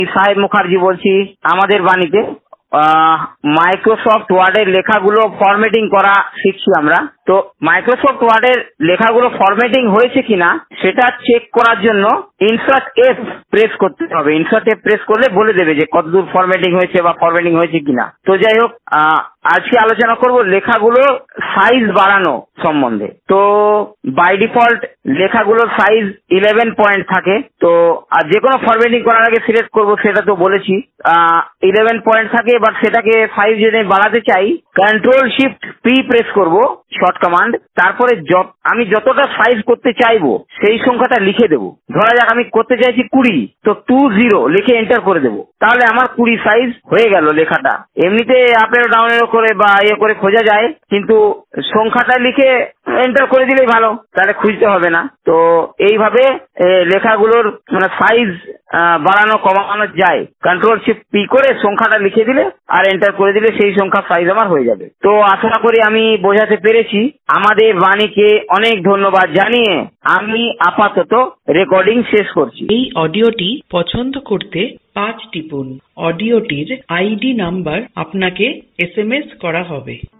সাহেব মুখার্জি বলছি। আমাদের বাণীতে মাইক্রোসফট ওয়ার্ডের লেখাগুলো ফরম্যাটিং করা শিখছি আমরা। তো মাইক্রোসফট ওয়ার্ডের লেখাগুলো ফরম্যাটিং হয়েছে কিনা সেটা চেক করার জন্য ইনসার্ট এফ প্রেস করতে হবে। ইনসার্ট এফ প্রেস করলে বলে দেবে যে কতদূর ফরম্যাটিং হয়েছে বা ফরম্যাটিং হয়েছে কিনা। তো যাই হোক, আজকে আলোচনা করব লেখাগুলোর সাইজ বাড়ানো সম্বন্ধে। তো বাই ডিফল্ট লেখাগুলোর সাইজ 11 পয়েন্ট থাকে। তো আর যে কোনো ফরম্যাটিং করার আগে সিলেক্ট করব সেটা তো বলেছি। 11 পয়েন্ট থাকে, এবার সেটাকে 5 যদি বাড়াতে চাই কন্ট্রোল শিফট পি প্রেস করব, শর্ট কমান্ড। তারপরে আমি যতটা সাইজ করতে চাইবো সেই সংখ্যাটা লিখে দেবো। ধরা যাক আমি করতে চাইছি 20, তো 20 লিখে এন্টার করে দেবো। তাহলে আমার 20 সাইজ হয়ে গেল লেখাটা। এমনিতে আপলোড ডাউনলোড করে বা করে খোঁজা যায়, কিন্তু সংখ্যাটা লিখে এন্টার করে দিলেই ভালো, তাহলে খুঁজতে হবে না। তো এইভাবে লেখাগুলোর সাইজ বাড়ানো কমানো যায়। কন্ট্রোল শিফট পি করে সংখ্যাটা লিখে দিলে আর এন্টার করে দিলে সেই সংখ্যা সাইজ আমার হয়ে যাবে। তো আশা করি আমি বোঝাতে পেরেছি। আমাদের বাণীকে অনেক ধন্যবাদ জানিয়ে আমি আপাতত রেকর্ডিং শেষ করছি। এই অডিওটি পছন্দ করতে 5 টিপুন। অডিওটির আইডি নাম্বার আপনাকে SMS করা হবে।